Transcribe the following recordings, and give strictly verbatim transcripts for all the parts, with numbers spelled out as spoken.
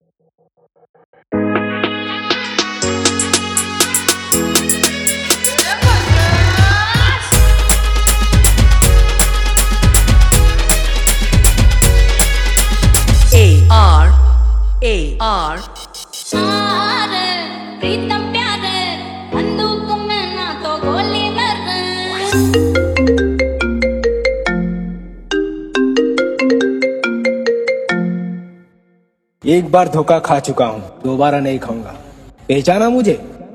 A R A R आरे प्रीतम प्यारे बंदूक में ना तो गोली मारे। एक बार धोखा खा चुका हूँ, दोबारा नहीं खाऊंगा। पहचाना मुझे?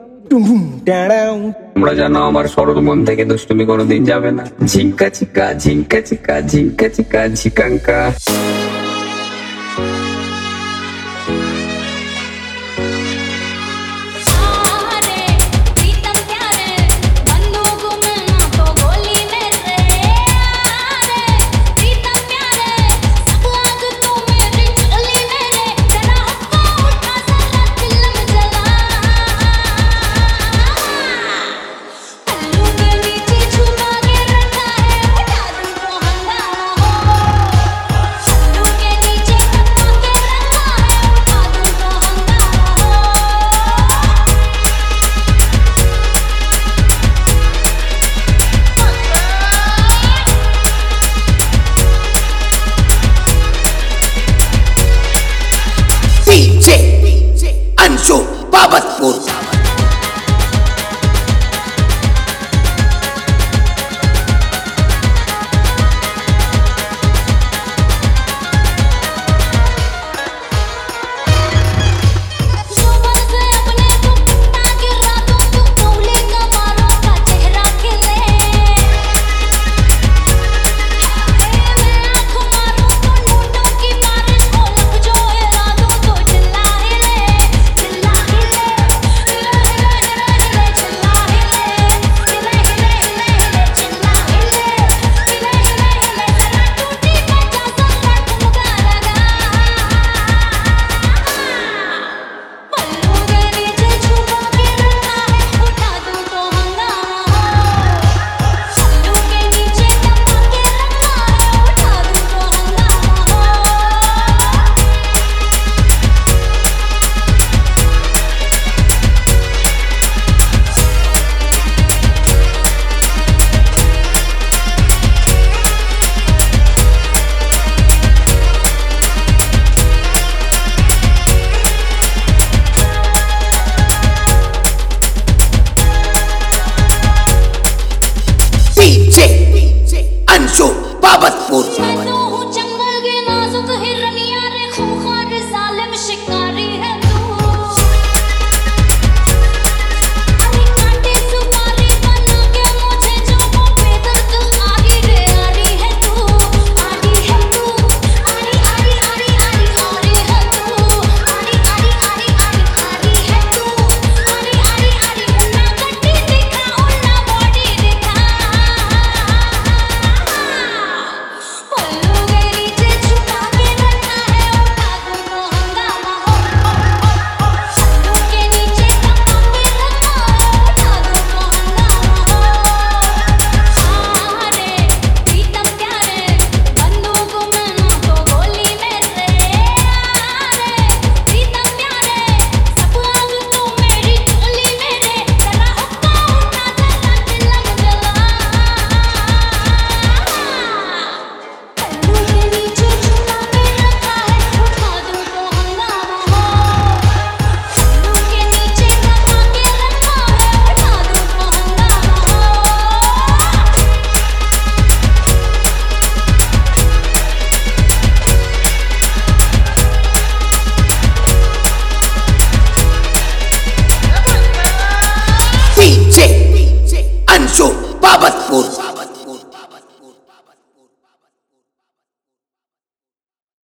তোমরা জানো আমার সরল মন থেকে দুষ্টুমি কোনোদিন যাবে না। ঝিঙ্কা চিকা ঝিঙ্কা চিকা ঝিঙ্কা চিকা ঝিকাঙ্কা। आरे प्रीतम प्यारे बंदूक में ना तो गोली मारे। आरे प्रीतम प्यारे सवाद तू मेरी चली मेरे जरा हक्का उठा सारा दिल में जला। पल्लू के नीचे छुपा के रखा है उठा दूं तो हंगामा हो। पल्लू के नीचे छुपा के रखा है उठा दूं तो हंगामा हो। डीजे अंशु बाबतपुर।